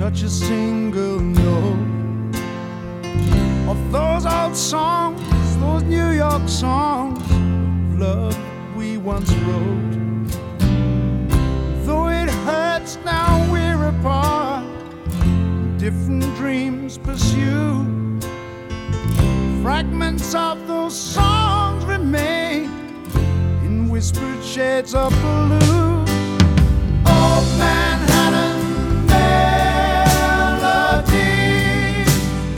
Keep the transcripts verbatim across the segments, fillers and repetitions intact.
touch a single note of those old songs, those New York songs of love we once wrote. Though it hurts now we're apart, different dreams pursue. Fragments of those songs remain in whispered shades of blue. Old Manhattan melodies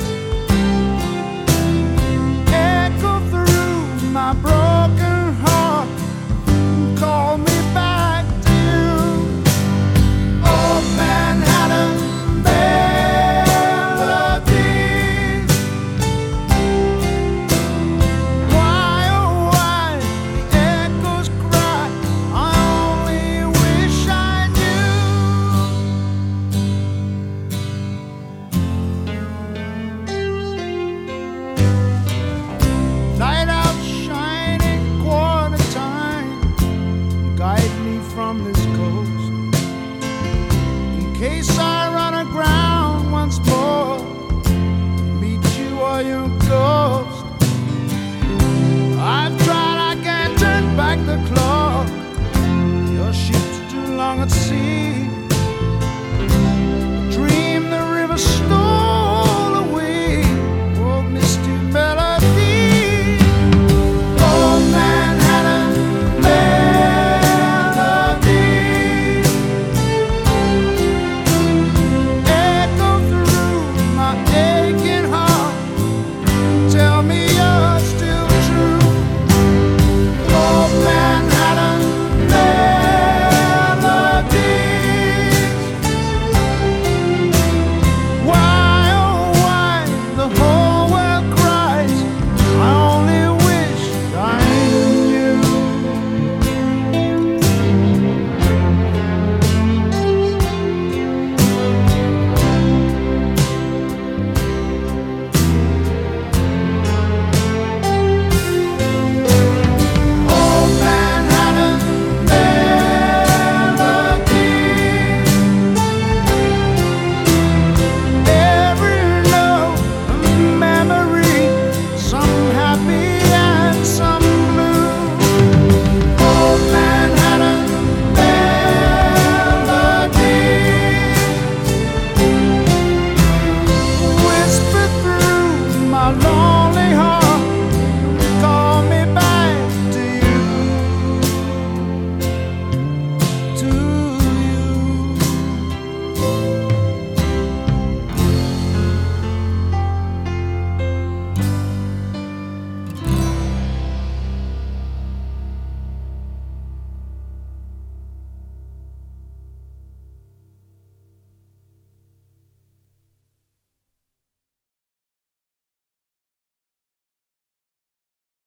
echo through my broken heart and call me back to you. Old Manhattan melodies. Why, oh why the echoes cry? I only wish I knew. Light out shining quarter time, guide me from this coast in case I run aground once more, meet you or your ghost. I've tried, I can't turn back the clock. Your ship's too long at sea.